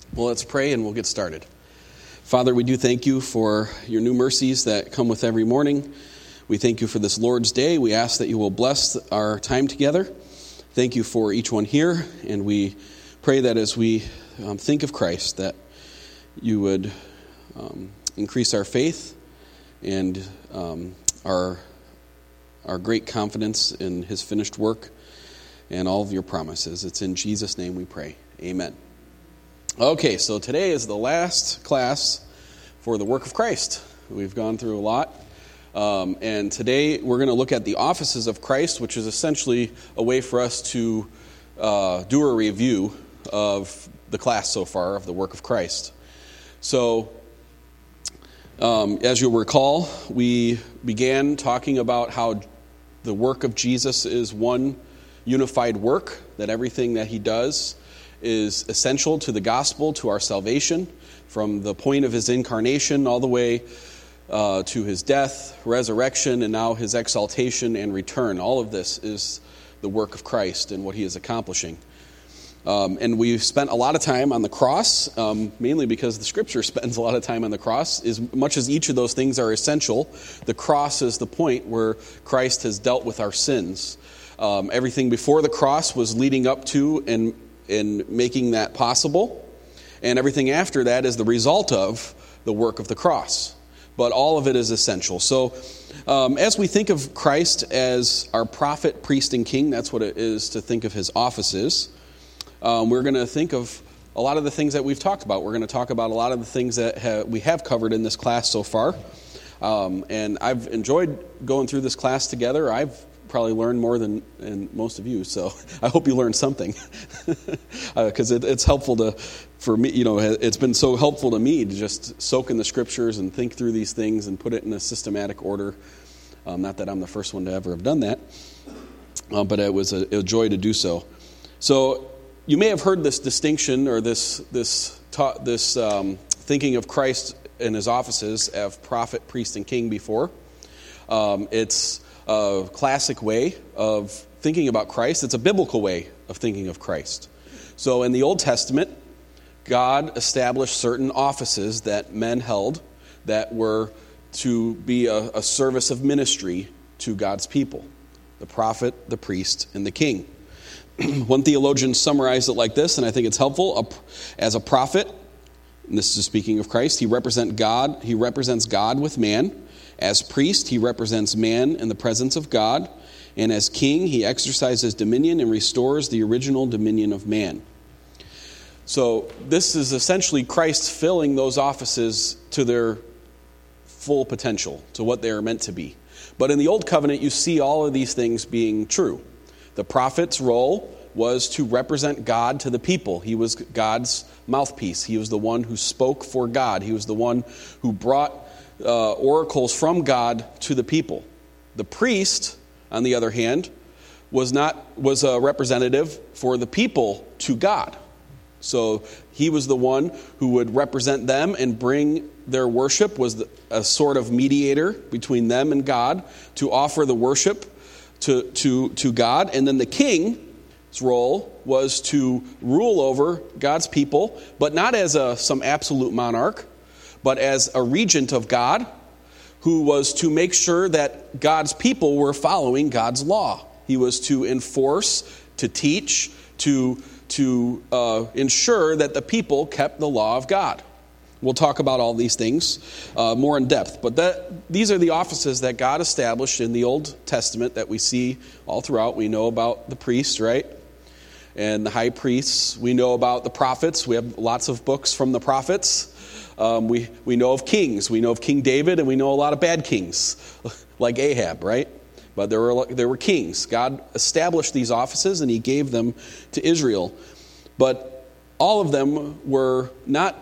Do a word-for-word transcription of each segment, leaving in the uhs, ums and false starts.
Well, let's pray and we'll get started. Father, we do thank you for your new mercies that come with every morning. We thank you for this Lord's Day. We ask that you will bless our time together. Thank you for each one here, and we pray that as we um, think of Christ, that you would um, increase our faith and um, our our great confidence in his finished work and all of your promises. It's in Jesus' name we pray. Amen. Okay, so today is the last class for the work of Christ. We've gone through a lot. Um, and today we're going to look at the offices of Christ, which is essentially a way for us to uh, do a review of the class so far of the work of Christ. So, um, as you'll recall, we began talking about how the work of Jesus is one unified work, that everything that he does is essential to the gospel, to our salvation, from the point of his incarnation all the way uh, to his death, resurrection, and now his exaltation and return. All of this is the work of Christ and what he is accomplishing. Um, and we've spent a lot of time on the cross, um, mainly because the Scripture spends a lot of time on the cross. As much as each of those things are essential, the cross is the point where Christ has dealt with our sins. Um, everything before the cross was leading up to and in making that possible, and everything after that is the result of the work of the cross. But all of it is essential. So um, as we think of Christ as our prophet, priest, and king, that's what it is to think of his offices. Um, we're going to think of a lot of the things that we've talked about. We're going to talk about a lot of the things that ha- we have covered in this class so far. Um, and I've enjoyed going through this class together. I've probably learned more than, than most of you, so I hope you learned something, because uh, it, it's helpful to, for me, you know, it's been so helpful to me to just soak in the Scriptures and think through these things and put it in a systematic order. Um, not that I'm the first one to ever have done that, uh, but it was a, a joy to do so. So you may have heard this distinction or this this ta- this um, thinking of Christ and his offices as prophet, priest, and king before. Um, it's a classic way of thinking about Christ. It's a biblical way of thinking of Christ. So in the Old Testament, God established certain offices that men held that were to be a, a service of ministry to God's people: the prophet, the priest, and the king. One theologian summarized it like this, and I think it's helpful. As a prophet, and this is speaking of Christ, he represent God. He represents God with man. As priest, he represents man in the presence of God. And as king, he exercises dominion and restores the original dominion of man. So this is essentially Christ filling those offices to their full potential, to what they are meant to be. But in the Old Covenant, you see all of these things being true. The prophet's role was to represent God to the people. He was God's mouthpiece. He was the one who spoke for God. He was the one who brought Uh, oracles from God to the people. The priest, on the other hand, was not was a representative for the people to God. So he was the one who would represent them and bring their worship, was the, a sort of mediator between them and God to offer the worship to to to God. And then the king's role was to rule over God's people, but not as a some absolute monarch, but as a regent of God who was to make sure that God's people were following God's law. He was to enforce, to teach, to, to uh, ensure that the people kept the law of God. We'll talk about all these things uh, more in depth. But that, these are the offices that God established in the Old Testament that we see all throughout. We know about the priests, right? And the high priests. We know about the prophets. We have lots of books from the prophets. Um, we, we know of kings. We know of King David, and we know a lot of bad kings, like Ahab, right? But there were there were kings. God established these offices, and he gave them to Israel. But all of them were not,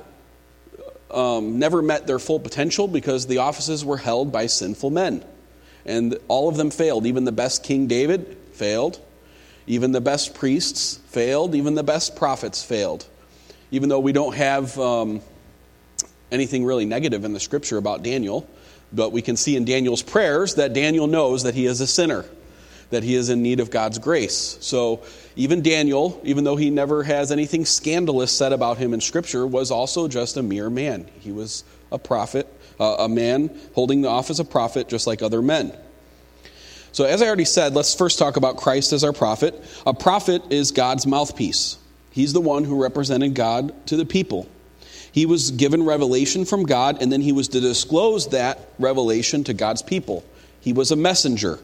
um, never met their full potential because the offices were held by sinful men. And all of them failed. Even the best King David failed. Even the best priests failed. Even the best prophets failed. Even though we don't have Um, anything really negative in the Scripture about Daniel, but we can see in Daniel's prayers that Daniel knows that he is a sinner. that he is in need of God's grace. So even Daniel, even though he never has anything scandalous said about him in Scripture, was also just a mere man. He was a prophet, uh, a man holding the office of prophet just like other men. So as I already said, let's first talk about Christ as our prophet. A prophet is God's mouthpiece. He's the one who represented God to the people. He was given revelation from God, and then he was to disclose that revelation to God's people. He was a messenger.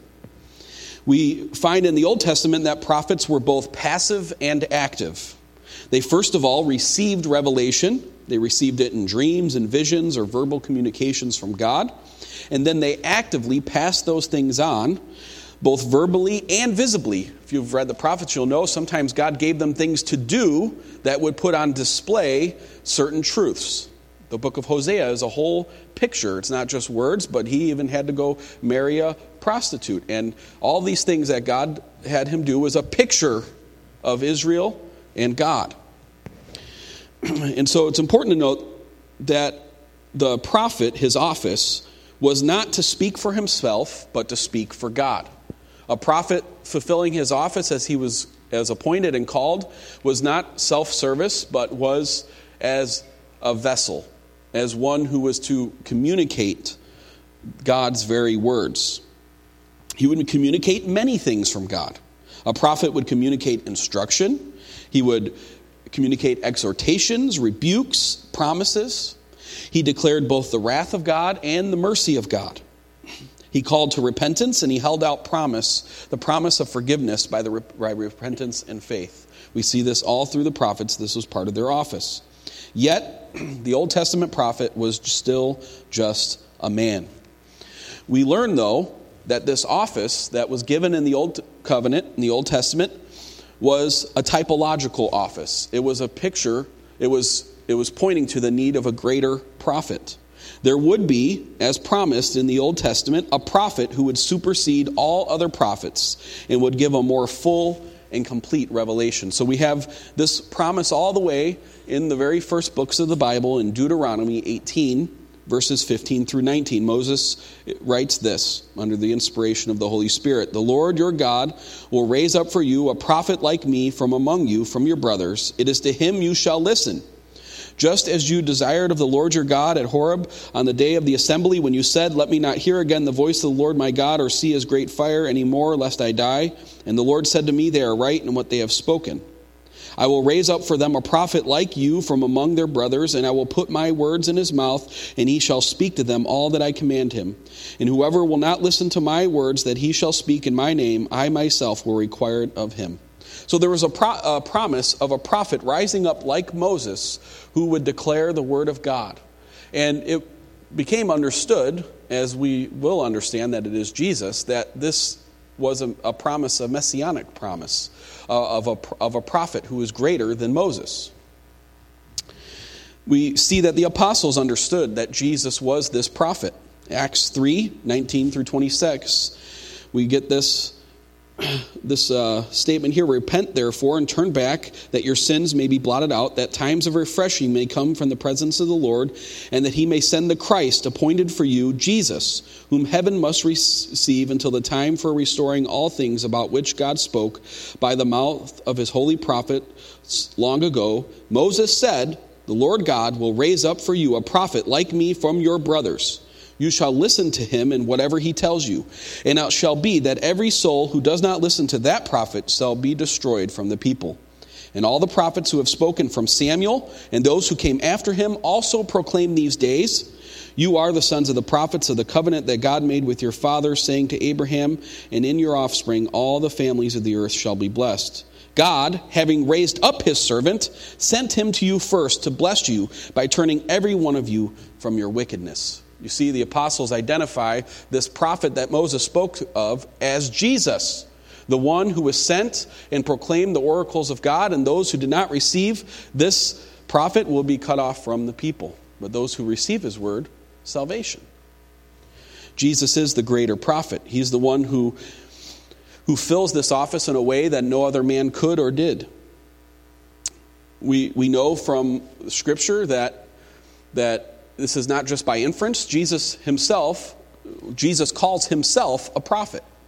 We find in the Old Testament that prophets were both passive and active. They first of all received revelation. They received it in dreams and visions or verbal communications from God. And then they actively passed those things on, both verbally and visibly. If you've read the prophets, you'll know sometimes God gave them things to do that would put on display certain truths. The book of Hosea is a whole picture. It's not just words, but he even had to go marry a prostitute. And all these things that God had him do was a picture of Israel and God. And so it's important to note that the prophet, his office, was not to speak for himself, but to speak for God. A prophet fulfilling his office as he was as appointed and called was not self-service, but was as a vessel, as one who was to communicate God's very words. He would communicate many things from God. A prophet would communicate instruction. He would communicate exhortations, rebukes, promises. He declared both the wrath of God and the mercy of God. He called to repentance, and he held out promise, the promise of forgiveness by the by repentance and faith. We see this all through the prophets. This was part of their office. Yet, the Old Testament prophet was still just a man. We learn, though, that this office that was given in the Old Covenant, in the Old Testament, was a typological office. It was a picture, it was, it was pointing to the need of a greater prophet. There would be, as promised in the Old Testament, a prophet who would supersede all other prophets and would give a more full and complete revelation. So we have this promise all the way in the very first books of the Bible in Deuteronomy eighteen, verses fifteen through nineteen. Moses writes this under the inspiration of the Holy Spirit. The Lord your God will raise up for you a prophet like me from among you, from your brothers. It is to him you shall listen. Just as you desired of the Lord your God at Horeb on the day of the assembly, when you said, let me not hear again the voice of the Lord my God, or see his great fire any more, lest I die. And the Lord said to me, they are right in what they have spoken. I will raise up for them a prophet like you from among their brothers, and I will put my words in his mouth, and he shall speak to them all that I command him. And whoever will not listen to my words that he shall speak in my name, I myself will require it of him. So there was a, pro- a promise of a prophet rising up like Moses who would declare the word of God. And it became understood, as we will understand that it is Jesus, that this was a, a promise, a messianic promise uh, of, a, of a prophet who is greater than Moses. We see that the apostles understood that Jesus was this prophet. Acts three, nineteen through twenty-six, we get this This uh, statement here, repent therefore and turn back, that your sins may be blotted out, that times of refreshing may come from the presence of the Lord, and that he may send the Christ appointed for you, Jesus, whom heaven must receive until the time for restoring all things about which God spoke by the mouth of his holy prophets long ago. Moses said, the Lord God will raise up for you a prophet like me from your brothers. You shall listen to him in whatever he tells you. And it shall be that every soul who does not listen to that prophet shall be destroyed from the people. And all the prophets who have spoken from Samuel and those who came after him also proclaim these days. You are the sons of the prophets of the covenant that God made with your father, saying to Abraham, and in your offspring all the families of the earth shall be blessed. God, having raised up his servant, sent him to you first to bless you by turning every one of you from your wickedness. You see, the apostles identify this prophet that Moses spoke of as Jesus, the one who was sent and proclaimed the oracles of God, and those who did not receive this prophet will be cut off from the people. But those who receive his word, salvation. Jesus is the greater prophet. He's the one who, who fills this office in a way that no other man could or did. We, we know from Scripture that that this is not just by inference. Jesus himself, Jesus calls himself a prophet.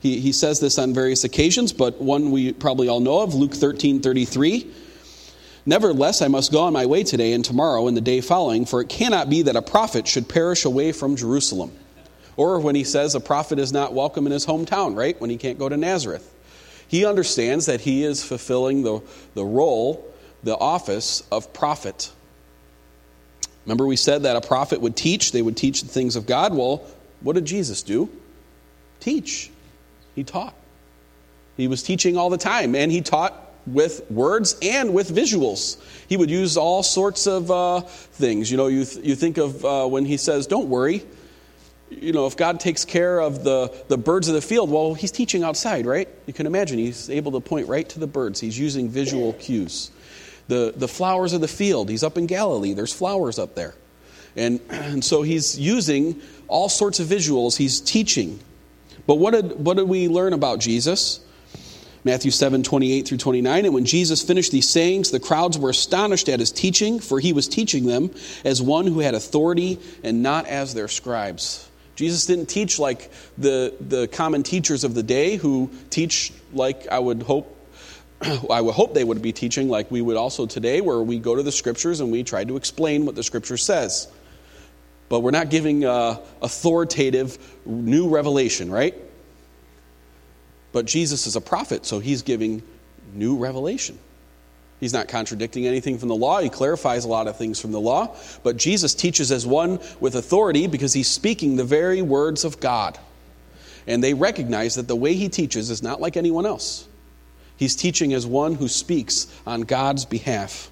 He, he says this on various occasions, but one we probably all know of, Luke thirteen thirty-three. Nevertheless, I must go on my way today and tomorrow and the day following, for it cannot be that a prophet should perish away from Jerusalem. Or when he says a prophet is not welcome in his hometown, right? When he can't go to Nazareth. He understands that he is fulfilling the, the role, the office of prophet. Remember we said that a prophet would teach, they would teach the things of God. Well, what did Jesus do? Teach. He taught. He was teaching all the time, and he taught with words and with visuals. He would use all sorts of uh, things. You know, you th- you think of uh, when he says, don't worry. You know, if God takes care of the, the birds of the field, well, he's teaching outside, right? You can imagine he's able to point right to the birds. He's using visual cues. The the flowers of the field, he's up in Galilee. There's flowers up there. And, and so he's using all sorts of visuals. He's teaching. But what did what did we learn about Jesus? Matthew seven, twenty-eight through twenty-nine. And when Jesus finished these sayings, the crowds were astonished at his teaching, for he was teaching them as one who had authority and not as their scribes. Jesus didn't teach like the, the common teachers of the day who teach like I would hope I would hope they would be teaching like we would also today, where we go to the scriptures and we try to explain what the scripture says. But we're not giving uh, authoritative new revelation, right? But Jesus is a prophet, so he's giving new revelation. He's not contradicting anything from the law. He clarifies a lot of things from the law. But Jesus teaches as one with authority because he's speaking the very words of God. And they recognize that the way he teaches is not like anyone else. He's teaching as one who speaks on God's behalf.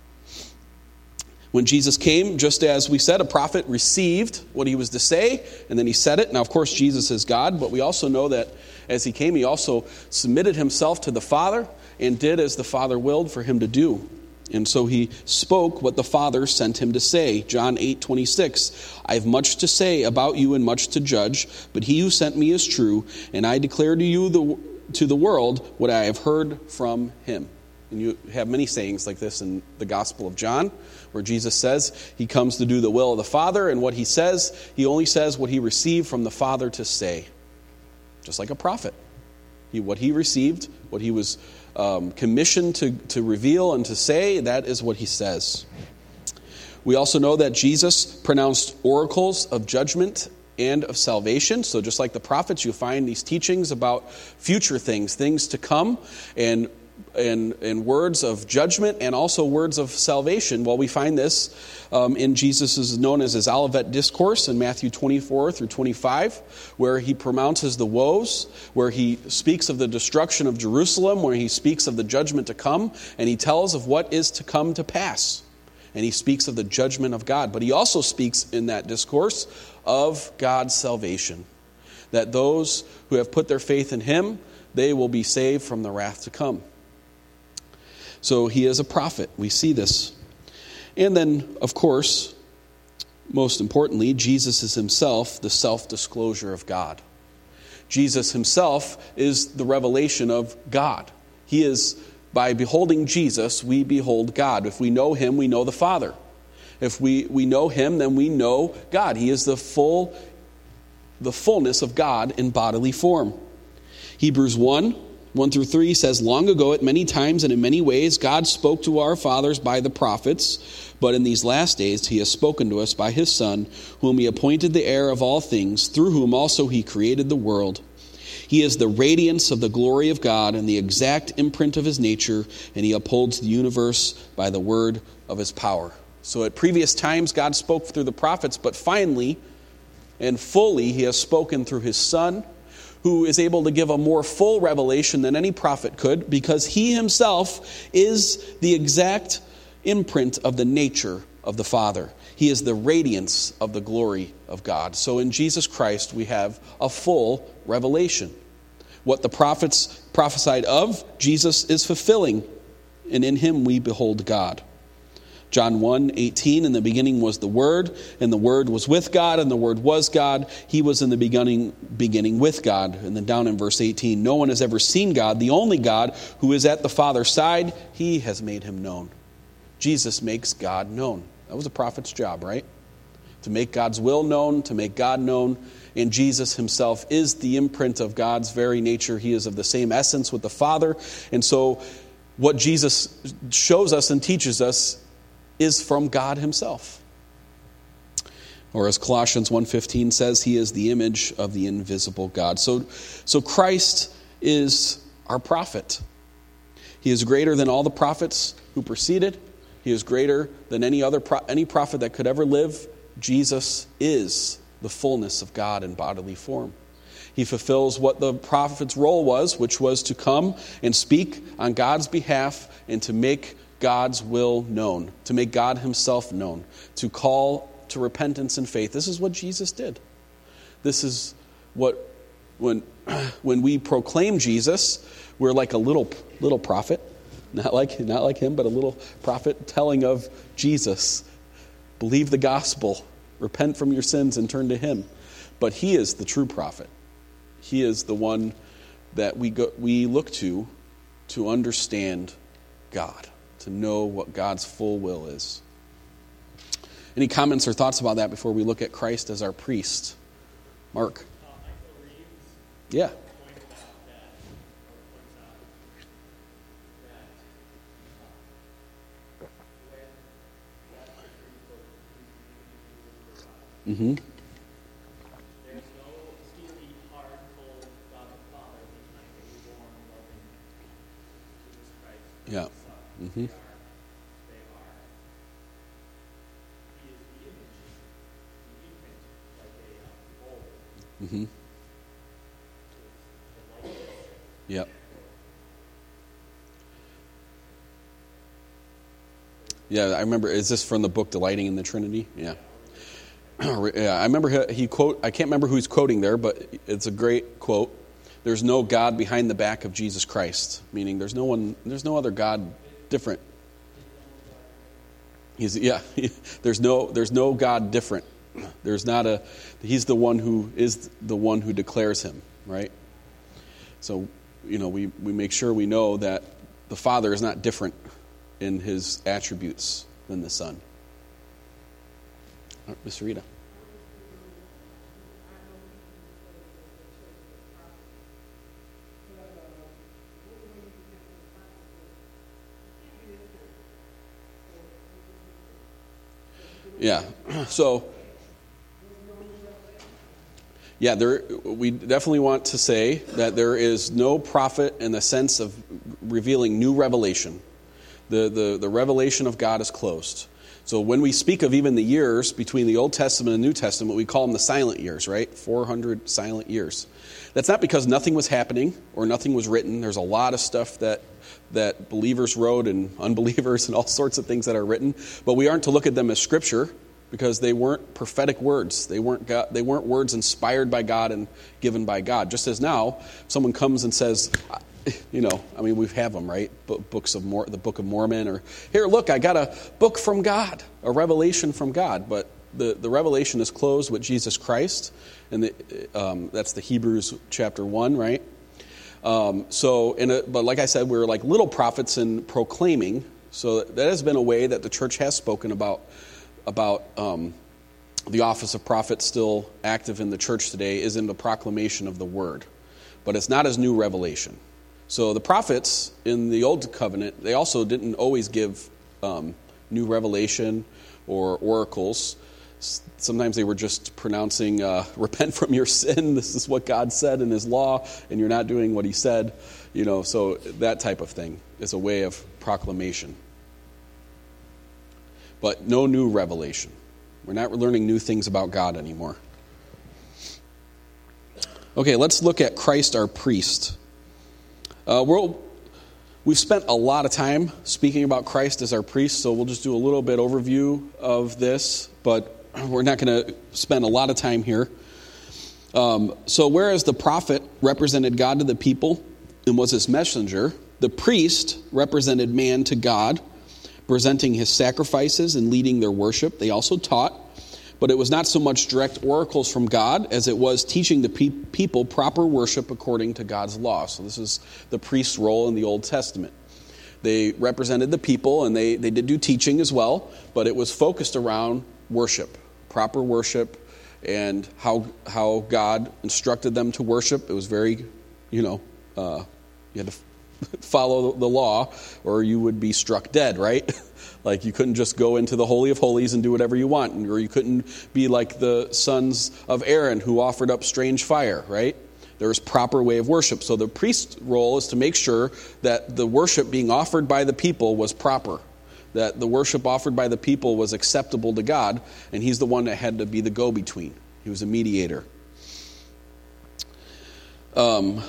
When Jesus came, just as we said, a prophet received what he was to say, and then he said it. Now, of course, Jesus is God, but we also know that as he came, he also submitted himself to the Father and did as the Father willed for him to do. And so he spoke what the Father sent him to say. John eight twenty-six, I have much to say about you and much to judge, but he who sent me is true, and I declare to you the to the world what I have heard from him. And you have many sayings like this in the Gospel of John, where Jesus says he comes to do the will of the Father, and what he says, he only says what he received from the Father to say. Just like a prophet. He, what he received, what he was um, commissioned to, to reveal and to say, that is what he says. We also know that Jesus pronounced oracles of judgment and of salvation. So just like the prophets, you find these teachings about future things, things to come, and and, and words of judgment and also words of salvation. Well, we find this um, in Jesus' is known as his Olivet Discourse in Matthew twenty-four through twenty-five, where he pronounces the woes, where he speaks of the destruction of Jerusalem, where he speaks of the judgment to come, and he tells of what is to come to pass. And he speaks of the judgment of God. But he also speaks in that discourse of God's salvation. That those who have put their faith in him, they will be saved from the wrath to come. So he is a prophet. We see this. And then, of course, most importantly, Jesus is himself the self-disclosure of God. Jesus himself is the revelation of God. He is, by beholding Jesus, we behold God. If we know him, we know the Father. If we, we know him, then we know God. He is the full, the fullness of God in bodily form. Hebrews one, one through three says, long ago at many times and in many ways God spoke to our fathers by the prophets, but in these last days he has spoken to us by his Son, whom he appointed the heir of all things, through whom also he created the world. He is the radiance of the glory of God and the exact imprint of his nature, and he upholds the universe by the word of his power. So at previous times God spoke through the prophets, but finally and fully he has spoken through his Son, who is able to give a more full revelation than any prophet could, because he himself is the exact imprint of the nature of the Father. He is the radiance of the glory of God. So in Jesus Christ we have a full revelation. What the prophets prophesied of, Jesus is fulfilling, and in him we behold God. John one eighteen, in the beginning was the Word, and the Word was with God, and the Word was God. He was in the beginning beginning with God. And then down in verse eighteen, no one has ever seen God, the only God who is at the Father's side. He has made him known. Jesus makes God known. That was a prophet's job, right? to make God's will known, to make God known. And Jesus himself is the imprint of God's very nature. He is of the same essence with the Father. And so what Jesus shows us and teaches us is from God himself. Or as Colossians one fifteen says, he is the image of the invisible God. So, so Christ is our prophet. He is greater than all the prophets who preceded. He is greater than any other pro- any prophet that could ever live. Jesus is the fullness of God in bodily form. He fulfills what the prophet's role was, which was to come and speak on God's behalf and to make God's will known, to make God himself known, to call to repentance and faith. This is what Jesus did. This is what, when when we proclaim Jesus, we're like a little little prophet, not like not like him, but a little prophet telling of Jesus. Believe the gospel, repent from your sins and turn to him. But he is the true prophet. He is the one that we go, we look to to understand God, to know what God's full will is. Any comments or thoughts about that before we look at Christ as our priest? Mark? Uh, Michael Reeves yeah. pointed out that, or points out that uh, when that picture book is Mm-hmm. there's no steely, hard, cold God the Father behind a warm, loving Jesus Christ, Yeah. the Son. Mm-hmm. They are Mm-hmm. Yep. Yeah, I remember. Is this from the book Delighting in the Trinity? Yeah. Yeah, I remember he, he quote. I can't remember who he's quoting there, but it's a great quote. There's no God behind the back of Jesus Christ, meaning there's no one. There's no other God different. He's yeah. There's no. There's no God different. There's not a, he's the one who is the one who declares him, right? So, you know, we, we make sure we know that the Father is not different in his attributes than the Son. Uh, Miss Rita. Yeah, so... Yeah, there, we definitely want to say that there is no prophet in the sense of revealing new revelation. The, the, the revelation of God is closed. So when we speak of even the years between the Old Testament and New Testament, we call them the silent years, right? four hundred silent years. That's not because nothing was happening or nothing was written. There's a lot of stuff that, that believers wrote and unbelievers and all sorts of things that are written. But we aren't to look at them as scripture, because they weren't prophetic words. They weren't God, they weren't words inspired by God and given by God. Just as now, someone comes and says, you know, I mean, we have them, right? Books of Mor- the Book of Mormon, or here, look, I got a book from God, a revelation from God. But the, the revelation is closed with Jesus Christ, and the, um, that's the Hebrews chapter one, right? Um, so, in a, but like I said, we're like little prophets in proclaiming. So that has been a way that the church has spoken about. about um, the office of prophet still active in the church today is in the proclamation of the word. But it's not as new revelation. So the prophets in the Old Covenant, they also didn't always give um, new revelation or oracles. Sometimes they were just pronouncing, uh, repent from your sin, this is what God said in his law, and you're not doing what he said. You know, so that type of thing is a way of proclamation. But no new revelation. We're not learning new things about God anymore. Okay, let's look at Christ our priest. Uh, we're, we've spent a lot of time speaking about Christ as our priest, so we'll just do a little bit overview of this, but we're not going to spend a lot of time here. Um, so whereas the prophet represented God to the people and was his messenger, the priest represented man to God, presenting his sacrifices and leading their worship. They also taught, but it was not so much direct oracles from God as it was teaching the pe- people proper worship according to God's law. So this is the priest's role in the Old Testament. They represented the people, and they, they did do teaching as well, but it was focused around worship, proper worship and how how God instructed them to worship. It was very, you know, uh, you had to follow the law or you would be struck dead, right? Like you couldn't just go into the Holy of Holies and do whatever you want, or you couldn't be like the sons of Aaron who offered up strange fire, right? There was proper way of worship. So the priest's role is to make sure that the worship being offered by the people was proper, that the worship offered by the people was acceptable to God, and he's the one that had to be the go-between. He was a mediator. Um,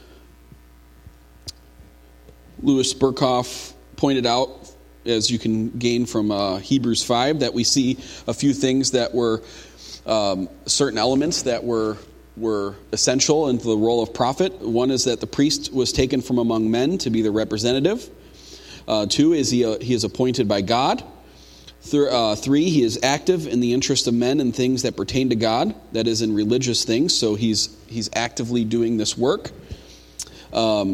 Louis Burkhoff pointed out, as you can gain from uh, Hebrews five, that we see a few things that were um, certain elements that were were essential into the role of prophet. One is that the priest was taken from among men to be the representative. Uh, two is he, uh, he is appointed by God. Th- uh, three, he is active in the interest of men and things that pertain to God, that is in religious things, so he's he's actively doing this work. Um,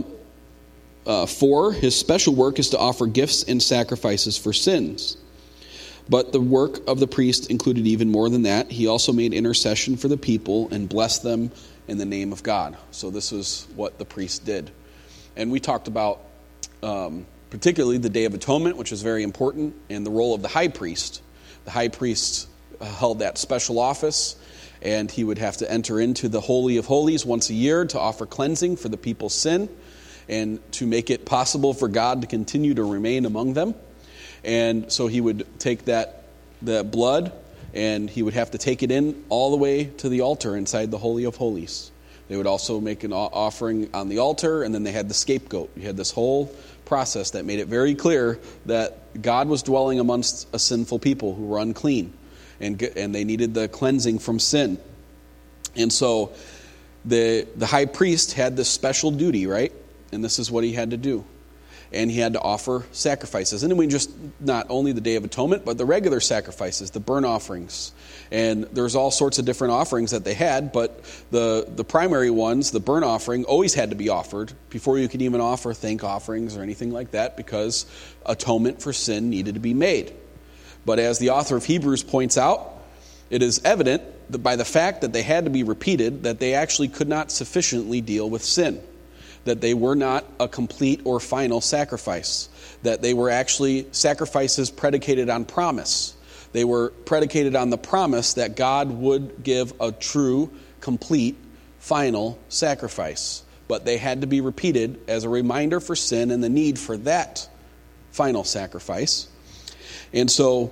uh, four, his special work is to offer gifts and sacrifices for sins. But the work of the priest included even more than that. He also made intercession for the people and blessed them in the name of God. So this is what the priest did. And we talked about um, particularly the Day of Atonement, which is very important, and the role of the high priest. The high priest held that special office, and he would have to enter into the Holy of Holies once a year to offer cleansing for the people's sin and to make it possible for God to continue to remain among them. And so he would take that, that blood, and he would have to take it in all the way to the altar inside the Holy of Holies. They would also make an offering on the altar, and then they had the scapegoat. You had this whole process that made it very clear that God was dwelling amongst a sinful people who were unclean, and and they needed the cleansing from sin. And so the the high priest had this special duty, right? And this is what he had to do. And he had to offer sacrifices. And then we just, not only the Day of Atonement, but the regular sacrifices, the burnt offerings. And there's all sorts of different offerings that they had, but the, the primary ones, the burnt offering, always had to be offered before you could even offer thank offerings or anything like that, because atonement for sin needed to be made. But as the author of Hebrews points out, it is evident that by the fact that they had to be repeated, that they actually could not sufficiently deal with sin. That they were not a complete or final sacrifice. That they were actually sacrifices predicated on promise. They were predicated on the promise that God would give a true, complete, final sacrifice. But they had to be repeated as a reminder for sin and the need for that final sacrifice. And so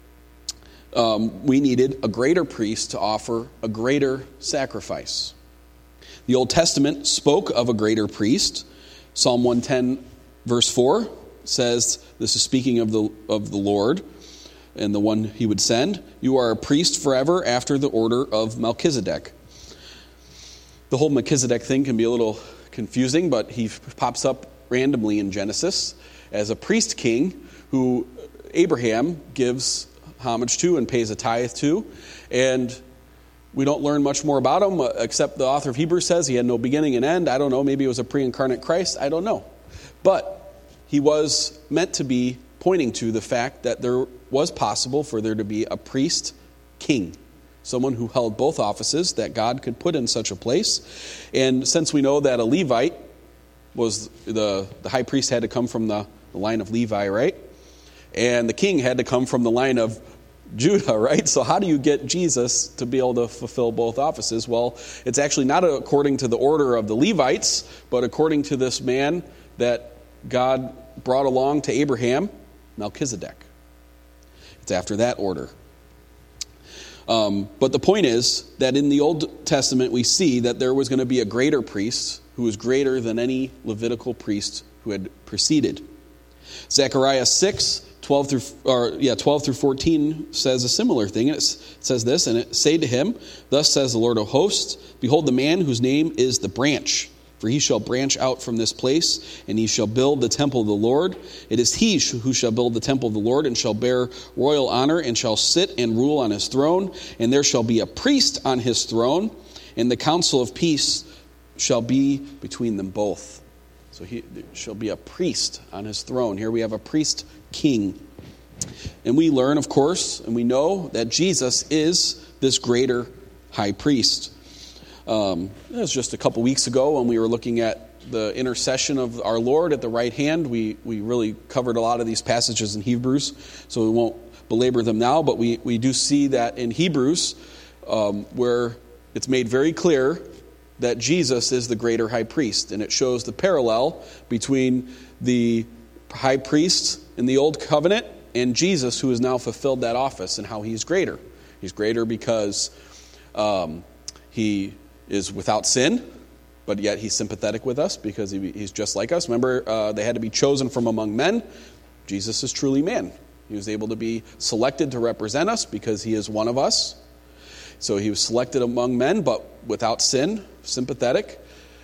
um, we needed a greater priest to offer a greater sacrifice. The Old Testament spoke of a greater priest. Psalm one ten, verse four says, this is speaking of the of the Lord and the one he would send. You are a priest forever after the order of Melchizedek. The whole Melchizedek thing can be a little confusing, but he pops up randomly in Genesis as a priest king who Abraham gives homage to and pays a tithe to. And we don't learn much more about him, except the author of Hebrews says he had no beginning and end. I don't know, maybe it was a pre-incarnate Christ. I don't know. But he was meant to be pointing to the fact that there was possible for there to be a priest king, someone who held both offices that God could put in such a place. And since we know that a Levite was, the, the high priest had to come from the, the line of Levi, right? And the king had to come from the line of Judah, right? So how do you get Jesus to be able to fulfill both offices? Well, it's actually not according to the order of the Levites, but according to this man that God brought along to Abraham, Melchizedek. It's after that order. Um, but the point is that in the Old Testament we see that there was going to be a greater priest who was greater than any Levitical priest who had preceded. Zechariah six, twelve through or yeah, twelve through fourteen says a similar thing. And it says this, and it say to him, thus says the Lord of hosts, behold, the man whose name is the branch, for he shall branch out from this place, and he shall build the temple of the Lord. It is he who shall build the temple of the Lord, and shall bear royal honor, and shall sit and rule on his throne. And there shall be a priest on his throne, and the counsel of peace shall be between them both. So he shall be a priest on his throne. Here we have a priest king. And we learn, of course, and we know that Jesus is this greater high priest. Um, it was just a couple weeks ago when we were looking at the intercession of our Lord at the right hand. We we really covered a lot of these passages in Hebrews, so we won't belabor them now, but we, we do see that in Hebrews um, where it's made very clear that Jesus is the greater high priest, and it shows the parallel between the high priest in the old covenant and Jesus, who has now fulfilled that office, and how he's greater. He's greater because um, he is without sin, but yet he's sympathetic with us because he, he's just like us. Remember, uh, they had to be chosen from among men. Jesus is truly man. He was able to be selected to represent us because he is one of us. So he was selected among men, but without sin, sympathetic.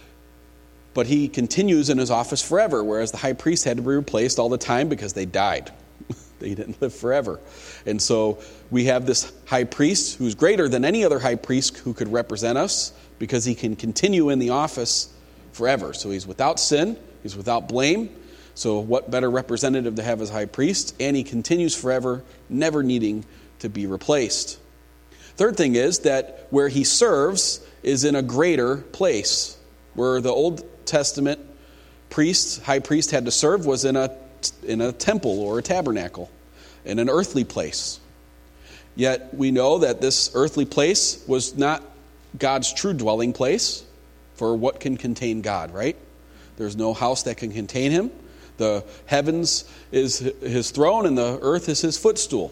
But he continues in his office forever, whereas the high priest had to be replaced all the time because they died. They didn't live forever. And so we have this high priest who's greater than any other high priest who could represent us because he can continue in the office forever. So he's without sin, he's without blame. So what better representative to have as high priest? And he continues forever, never needing to be replaced. Third thing is that where he serves is in a greater place. Where the Old Testament priest, high priest had to serve was in a in a temple or a tabernacle, in an earthly place. Yet we know that this earthly place was not God's true dwelling place, for what can contain God, right? There's no house that can contain him. The heavens is his throne and the earth is his footstool.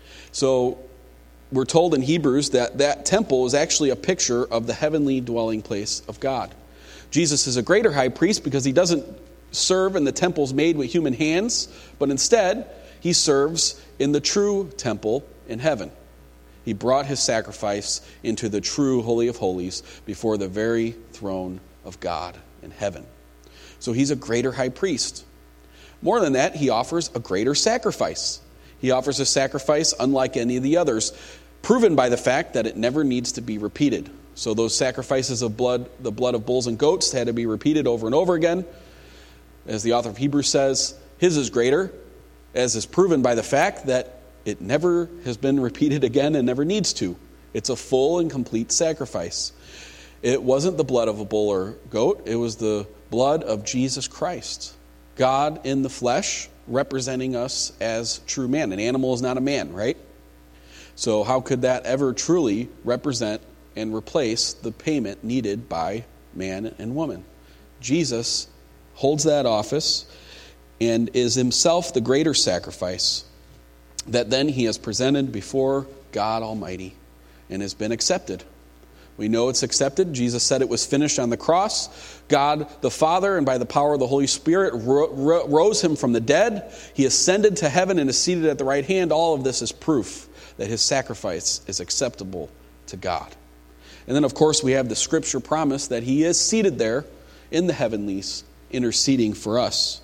So we're told in Hebrews that that temple is actually a picture of the heavenly dwelling place of God. Jesus is a greater high priest because he doesn't serve in the temples made with human hands, but instead he serves in the true temple in heaven. He brought his sacrifice into the true Holy of Holies before the very throne of God in heaven. So he's a greater high priest. More than that, he offers a greater sacrifice. He offers a sacrifice unlike any of the others, proven by the fact that it never needs to be repeated. So those sacrifices of blood, the blood of bulls and goats, had to be repeated over and over again. As the author of Hebrews says, his is greater, as is proven by the fact that it never has been repeated again and never needs to. It's a full and complete sacrifice. It wasn't the blood of a bull or goat. It was the blood of Jesus Christ. God in the flesh, representing us as true man. An animal is not a man, right? So how could that ever truly represent and replace the payment needed by man and woman? Jesus holds that office and is himself the greater sacrifice that then he has presented before God Almighty and has been accepted. We know it's accepted. Jesus said it was finished on the cross. God the Father, and by the power of the Holy Spirit, ro- ro- rose him from the dead. He ascended to heaven and is seated at the right hand. All of this is proof that his sacrifice is acceptable to God. And then, of course, we have the scripture promise that he is seated there in the heavenlies, interceding for us.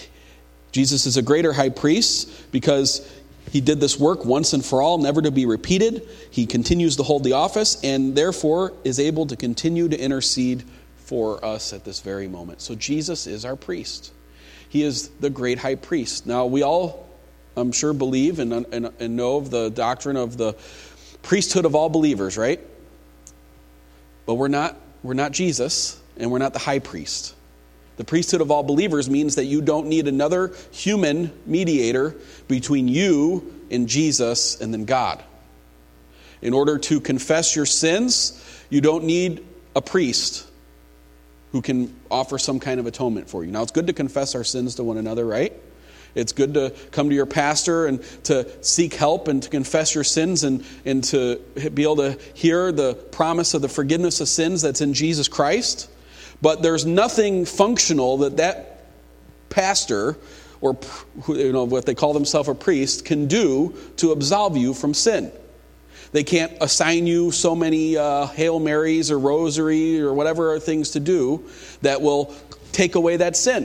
Jesus is a greater high priest because he did this work once and for all, never to be repeated. He continues to hold the office and therefore is able to continue to intercede for us at this very moment. So Jesus is our priest. He is the great high priest. Now, we all, I'm sure, believe and, and, and know of the doctrine of the priesthood of all believers, right? But we're not, we're not Jesus, and we're not the high priest. The priesthood of all believers means that you don't need another human mediator between you and Jesus and then God. In order to confess your sins, you don't need a priest who can offer some kind of atonement for you. Now, it's good to confess our sins to one another, right? It's good to come to your pastor and to seek help and to confess your sins and, and to be able to hear the promise of the forgiveness of sins that's in Jesus Christ. But there's nothing functional that that pastor or, you know, what they call themselves a priest can do to absolve you from sin. They can't assign you so many uh, Hail Marys or rosary or whatever things to do that will take away that sin.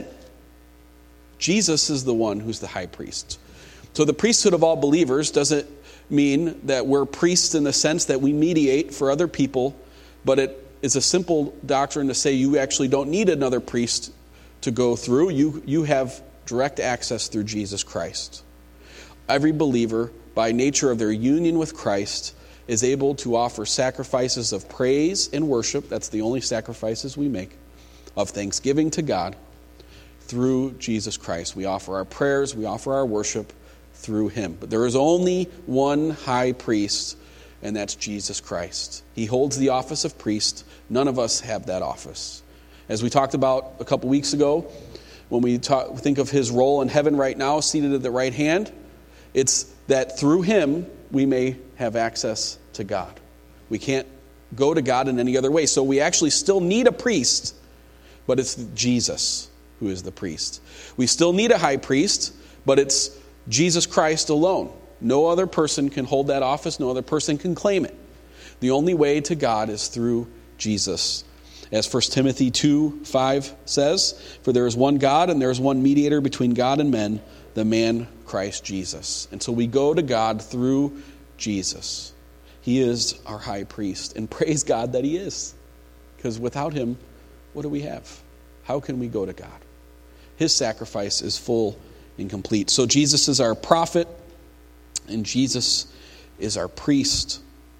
Jesus is the one who's the high priest. So the priesthood of all believers doesn't mean that we're priests in the sense that we mediate for other people, but it is a simple doctrine to say you actually don't need another priest to go through. You, you have direct access through Jesus Christ. every believer, by nature of their union with Christ, is able to offer sacrifices of praise and worship. That's the only sacrifices we make, of thanksgiving to God through Jesus Christ. We offer our prayers, we offer our worship through him. But there is only one high priest, and that's Jesus Christ. He holds the office of priest. None of us have that office. As we talked about a couple weeks ago, when we talk, think of his role in heaven right now, seated at the right hand, it's that through him we may have access to God. We can't go to God in any other way. So we actually still need a priest, but it's Jesus who is the priest. We still need a high priest, but it's Jesus Christ alone. No other person can hold that office. No other person can claim it. The only way to God is through Jesus. As First Timothy two five says, "For there is one God and there is one mediator between God and men, the man Christ Jesus." And so we go to God through Jesus. He is our high priest. And praise God that he is. Because without him, what do we have? How can we go to God? His sacrifice is full and complete. So Jesus is our prophet, and Jesus is our priest.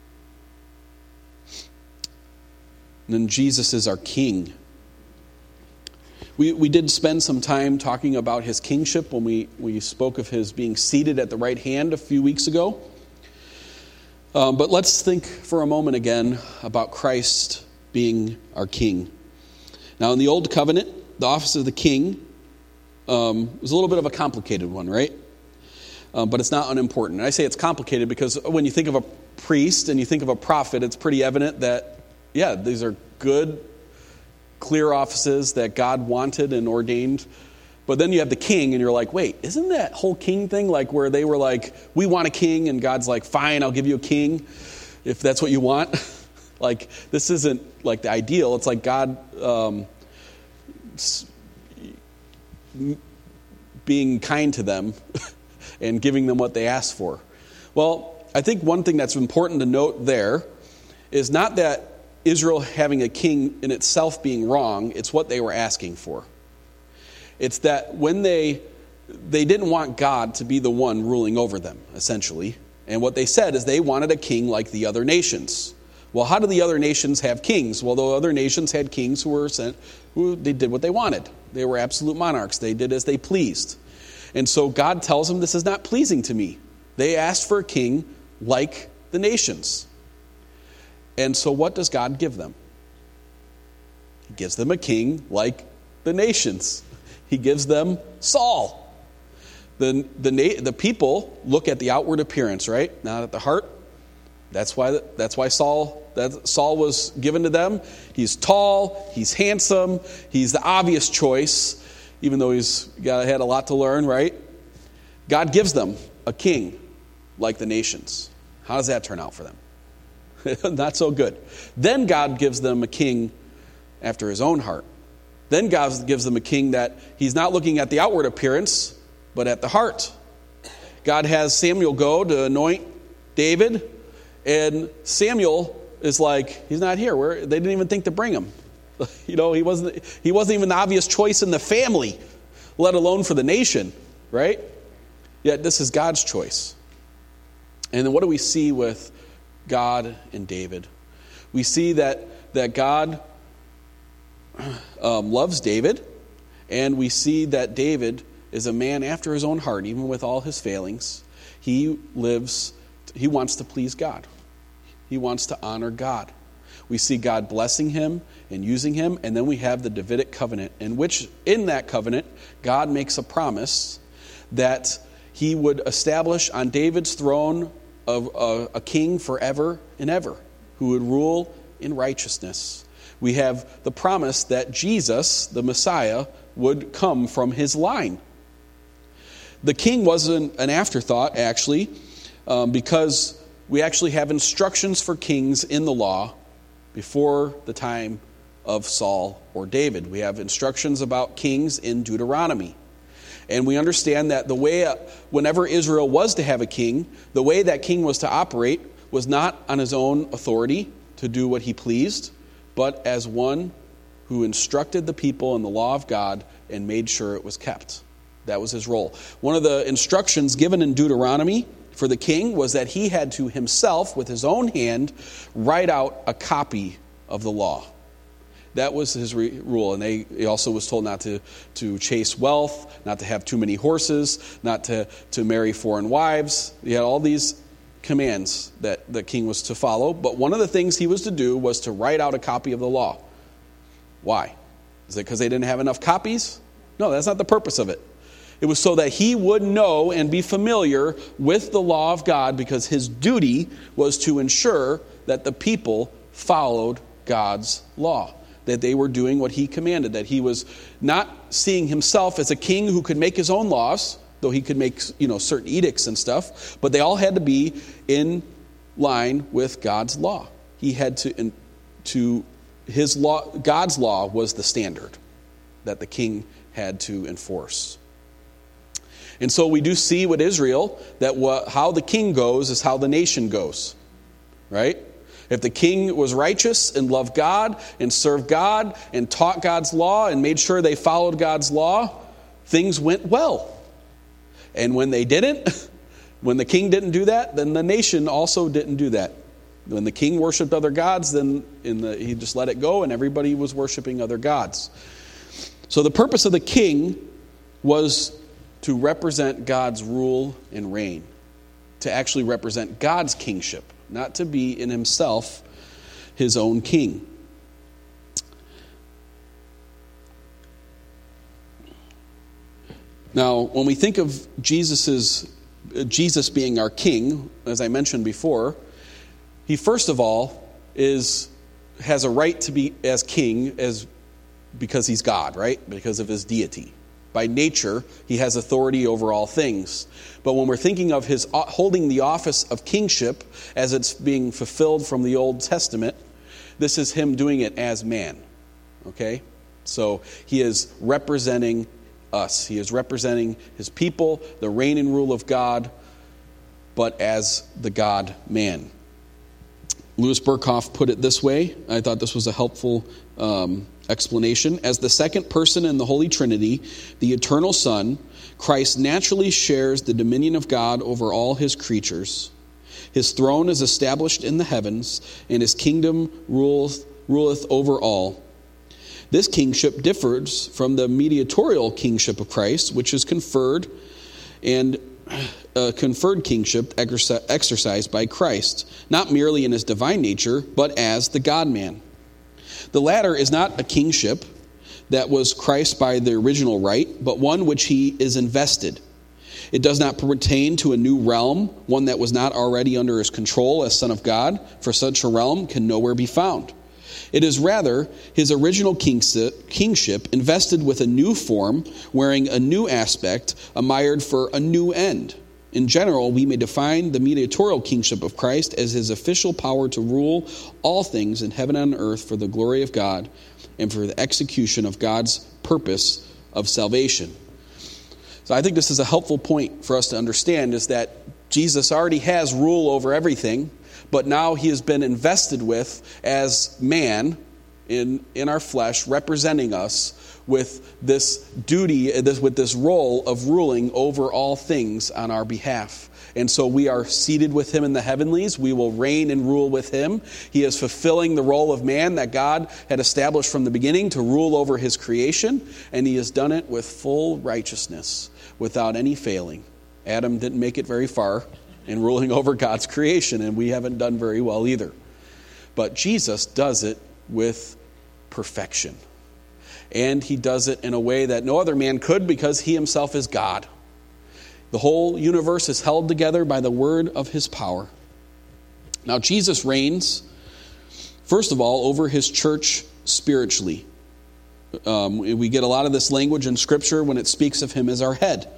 And then Jesus is our king. We we did spend some time talking about his kingship when we, we spoke of his being seated at the right hand a few weeks ago. Um, but let's think for a moment again about Christ being our king. Now, in the Old Covenant, the office of the king um, was a little bit of a complicated one, right? Um, but it's not unimportant. And I say it's complicated because when you think of a priest and you think of a prophet, it's pretty evident that, yeah, these are good, clear offices that God wanted and ordained. But then you have the king, and you're like, wait, isn't that whole king thing like where they were like, we want a king, and God's like, fine, I'll give you a king if that's what you want? Like, this isn't like the ideal. It's like God um, being kind to them and giving them what they asked for. Well, I think one thing that's important to note there is not that Israel having a king in itself being wrong, it's what they were asking for. It's that when they they didn't want God to be the one ruling over them, essentially. And what they said is they wanted a king like the other nations. Well, how do the other nations have kings? Well, the other nations had kings who were sent, who they did what they wanted. They were absolute monarchs. They did as they pleased. And so God tells them, this is not pleasing to me. They asked for a king like the nations. And so what does God give them? He gives them a king like the nations. He gives them Saul. The, the, the people look at the outward appearance, right? Not at the heart. That's why, that's why Saul, that Saul was given to them. He's tall, he's handsome, he's the obvious choice, even though he's got, had a lot to learn, right? God gives them a king like the nations. How does that turn out for them? Not so good. Then God gives them a king after his own heart. Then God gives them a king that he's not looking at the outward appearance, but at the heart. God has Samuel go to anoint David, and Samuel is like, he's not here. We're, they didn't even think to bring him. You know, he wasn't, he wasn't even the obvious choice in the family, let alone for the nation, right? Yet this is God's choice. And then what do we see with God and David? We see that that God um, loves David, and we see that David is a man after his own heart, even with all his failings. He lives, he wants to please God. He wants to honor God. We see God blessing him and using him, and then we have the Davidic covenant, in which, in that covenant, God makes a promise that he would establish on David's throne of a, a king forever and ever, who would rule in righteousness. We have the promise that Jesus, the Messiah, would come from his line. The king wasn't an afterthought, actually, um, because we actually have instructions for kings in the law before the time of Saul or David. We have instructions about kings in Deuteronomy. And we understand that the way, whenever Israel was to have a king, the way that king was to operate was not on his own authority to do what he pleased, but as one who instructed the people in the law of God and made sure it was kept. That was his role. One of the instructions given in Deuteronomy for the king was that he had to himself, with his own hand, write out a copy of the law. That was his re- rule. And they, he also was told not to, to chase wealth, not to have too many horses, not to, to marry foreign wives. He had all these commands that the king was to follow. But one of the things he was to do was to write out a copy of the law. Why? Is it because they didn't have enough copies? No, that's not the purpose of it. It was so that he would know and be familiar with the law of God, because his duty was to ensure that the people followed God's law, that they were doing what he commanded, that he was not seeing himself as a king who could make his own laws, though he could make, you know, certain edicts and stuff, but they all had to be in line with God's law. He had to, to his law, God's law was the standard that the king had to enforce. And so we do see with Israel that what, how the king goes is how the nation goes, right? If the king was righteous and loved God and served God and taught God's law and made sure they followed God's law, things went well. And when they didn't, when the king didn't do that, then the nation also didn't do that. When the king worshipped other gods, then in the, he just let it go and everybody was worshiping other gods. So the purpose of the king was to represent God's rule and reign, to actually represent God's kingship, not to be in himself his own king. Now, when we think of Jesus's, Jesus being our king, as I mentioned before, he first of all is has a right to be as king as because he's God, right? Because of his deity. By nature, he has authority over all things. But when we're thinking of his holding the office of kingship as it's being fulfilled from the Old Testament, this is him doing it as man. Okay? So he is representing us. He is representing his people, the reign and rule of God, but as the God-man. Louis Berkhoff put it this way. I thought this was a helpful um, explanation. As the second person in the Holy Trinity, the eternal Son, Christ naturally shares the dominion of God over all his creatures. His throne is established in the heavens, and his kingdom ruleth, ruleth over all. This kingship differs from the mediatorial kingship of Christ, which is conferred and uh, conferred kingship exerci- exercised by Christ, not merely in his divine nature, but as the God-man. The latter is not a kingship that was Christ by the original right, but one which he is invested. It does not pertain to a new realm, one that was not already under his control as Son of God, for such a realm can nowhere be found. It is rather his original kingship invested with a new form, wearing a new aspect, admired for a new end. In general, we may define the mediatorial kingship of Christ as his official power to rule all things in heaven and on earth for the glory of God and for the execution of God's purpose of salvation. So I think this is a helpful point for us to understand, is that Jesus already has rule over everything, but now he has been invested with as man in, in our flesh, representing us with this duty, this, with this role of ruling over all things on our behalf. And so we are seated with him in the heavenlies. We will reign and rule with him. He is fulfilling the role of man that God had established from the beginning to rule over his creation, and he has done it with full righteousness, without any failing. Adam didn't make it very far in ruling over God's creation, and we haven't done very well either. But Jesus does it with perfection. And he does it in a way that no other man could, because he himself is God. The whole universe is held together by the word of his power. Now, Jesus reigns, first of all, over his church spiritually. Um, we get a lot of this language in Scripture when it speaks of him as our head.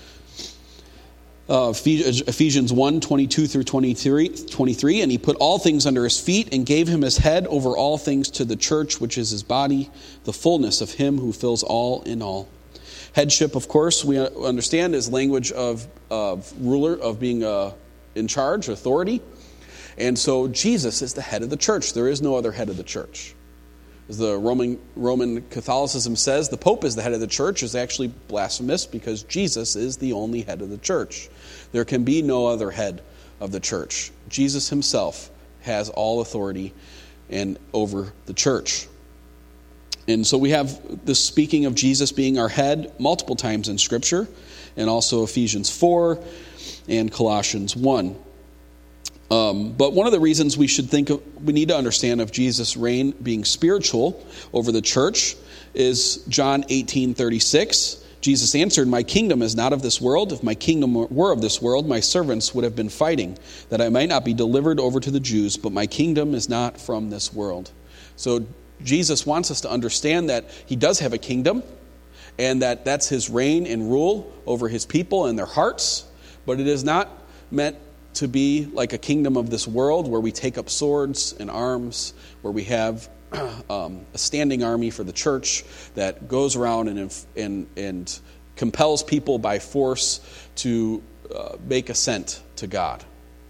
Uh, Ephesians one, twenty-two through twenty-three, twenty-three, and he put all things under his feet and gave him his head over all things to the church, which is his body, the fullness of him who fills all in all. Headship, of course, we understand is language of, of ruler, of being uh, in charge, authority. And so Jesus is the head of the church. There is no other head of the church. As the Roman Roman Catholicism says, the Pope is the head of the church is actually blasphemous because Jesus is the only head of the church. There can be no other head of the church. Jesus himself has all authority and over the church. And so we have this speaking of Jesus being our head multiple times in Scripture, and also Ephesians four and Colossians one. Um, but one of the reasons we should think of, we need to understand of Jesus' reign being spiritual over the church is John eighteen thirty-six. Jesus answered, "My kingdom is not of this world. If my kingdom were of this world, my servants would have been fighting, that I might not be delivered over to the Jews. But my kingdom is not from this world." So Jesus wants us to understand that he does have a kingdom, and that that's his reign and rule over his people and their hearts. But it is not meant to be like a kingdom of this world where we take up swords and arms, where we have um, a standing army for the church that goes around and and, and compels people by force to uh, make assent to God.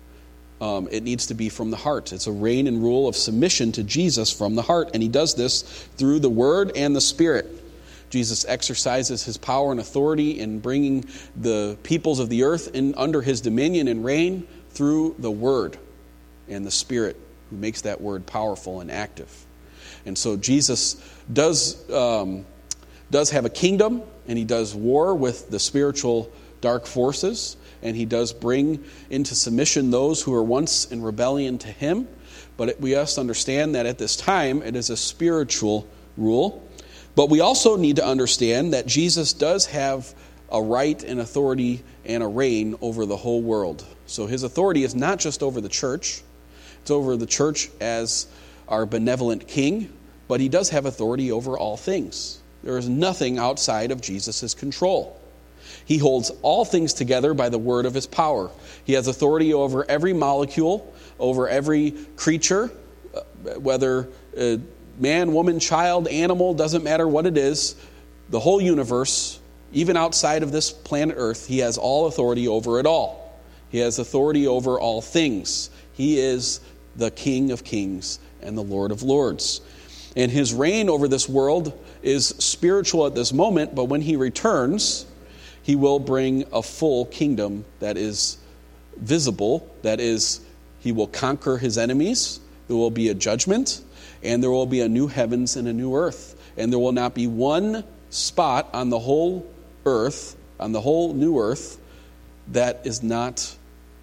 Um, it needs to be from the heart. It's a reign and rule of submission to Jesus from the heart, and he does this through the Word and the Spirit. Jesus exercises his power and authority in bringing the peoples of the earth in under his dominion and reign through the Word and the Spirit, who makes that Word powerful and active. And so Jesus does um, does have a kingdom, and he does war with the spiritual dark forces, and he does bring into submission those who were once in rebellion to him. But it, we must understand that at this time it is a spiritual rule. But we also need to understand that Jesus does have a right and authority and a reign over the whole world. So his authority is not just over the church. It's over the church as our benevolent king, but he does have authority over all things. There is nothing outside of Jesus' control. He holds all things together by the word of his power. He has authority over every molecule, over every creature, whether uh, man, woman, child, animal, doesn't matter what it is. The whole universe, even outside of this planet Earth, he has all authority over it all. He has authority over all things. He is the King of kings and the Lord of lords. And his reign over this world is spiritual at this moment, but when he returns, he will bring a full kingdom that is visible, that is, he will conquer his enemies, there will be a judgment, and there will be a new heavens and a new earth. And there will not be one spot on the whole earth, on the whole new earth, that is not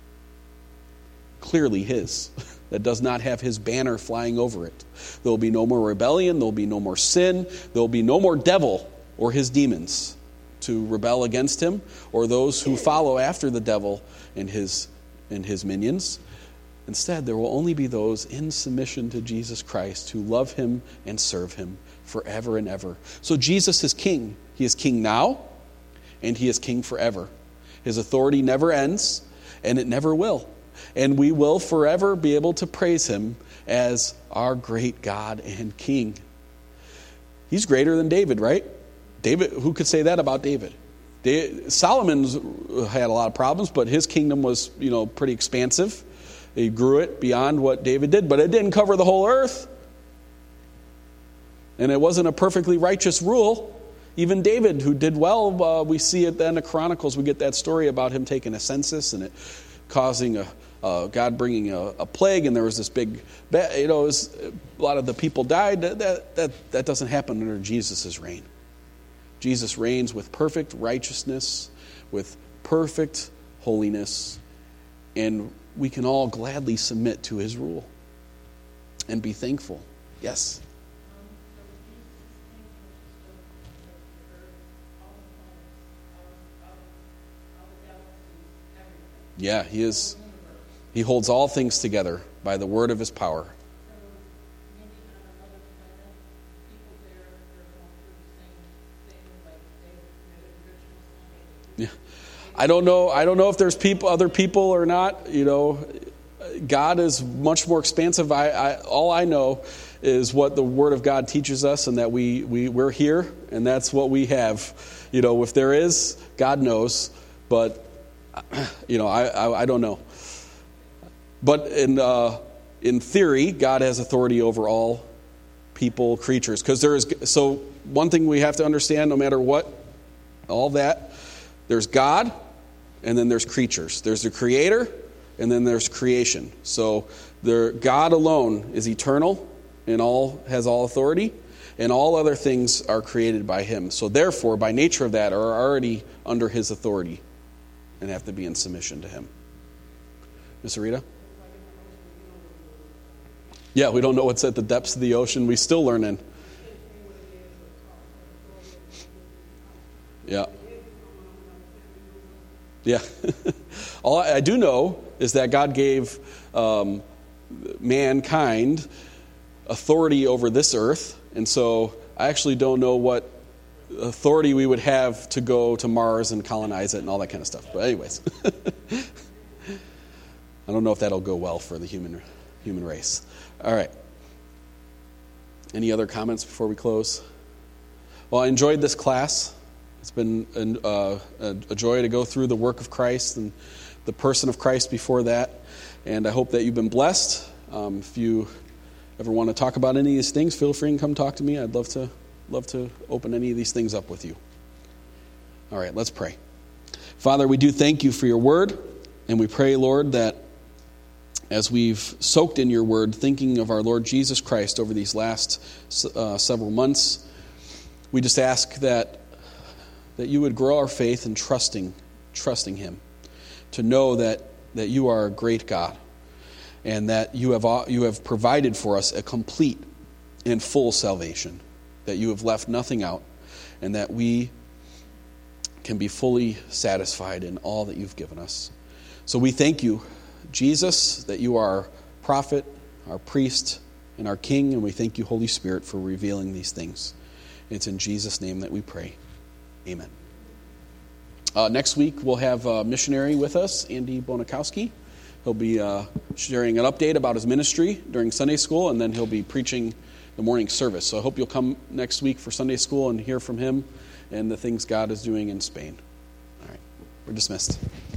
clearly his, that does not have his banner flying over it. There will be no more rebellion, there will be no more sin, there will be no more devil or his demons to rebel against him, or those who follow after the devil and his and his minions. Instead, there will only be those in submission to Jesus Christ who love him and serve him forever and ever. So Jesus is king. He is king now, and he is king forever. His authority never ends, and it never will. And we will forever be able to praise him as our great God and King. He's greater than David, right? David, who could say that about David? David Solomon's had a lot of problems, but his kingdom was, you know, pretty expansive. He grew it beyond what David did, but it didn't cover the whole earth. And it wasn't a perfectly righteous rule. Even David, who did well, uh, we see it then in Chronicles, we get that story about him taking a census and it causing a uh, God bringing a, a plague, and there was this big, you know, it was, a lot of the people died. That that that doesn't happen under Jesus' reign. Jesus reigns with perfect righteousness, with perfect holiness, and we can all gladly submit to his rule and be thankful. Yes? Yeah, he is. He holds all things together by the word of his power. Yeah. I don't know. I don't know if there's people, other people or not. You know, God is much more expansive. I, I all I know is what the Word of God teaches us, and that we we we're here, and that's what we have. You know, if there is, God knows, but you know, I I, I don't know. But in uh, in theory, God has authority over all people, creatures. Because there is, so one thing we have to understand, no matter what, all that, there's God, and then there's creatures. There's the Creator, and then there's creation. So there, God alone is eternal and all has all authority, and all other things are created by Him. So therefore, by nature of that, are already under His authority and have to be in submission to Him. Miss Arita? Yeah, we don't know what's at the depths of the ocean. We still learning. Yeah. Yeah. All I do know is that God gave um, mankind authority over this earth, and so I actually don't know what authority we would have to go to Mars and colonize it and all that kind of stuff. But anyways, I don't know if that'll go well for the human human race. All right. Any other comments before we close? Well, I enjoyed this class. It's been an, uh, a, a joy to go through the work of Christ and the person of Christ before that. And I hope that you've been blessed. Um, if you ever want to talk about any of these things, feel free and come talk to me. I'd love to love to open any of these things up with you. All right, let's pray. Father, we do thank you for your word. And we pray, Lord, that as we've soaked in your word, thinking of our Lord Jesus Christ over these last uh, several months, we just ask that that you would grow our faith in trusting, trusting him, to know that, that you are a great God, and that you have you have provided for us a complete and full salvation, that you have left nothing out, and that we can be fully satisfied in all that you've given us. So we thank you, Jesus, that you are our prophet, our priest, and our king, and we thank you, Holy Spirit, for revealing these things. It's in Jesus' name that we pray. Amen. Uh, next week, we'll have a missionary with us, Andy Bonakowski. He'll be uh, sharing an update about his ministry during Sunday school, and then he'll be preaching the morning service. So I hope you'll come next week for Sunday school and hear from him and the things God is doing in Spain. All right, we're dismissed.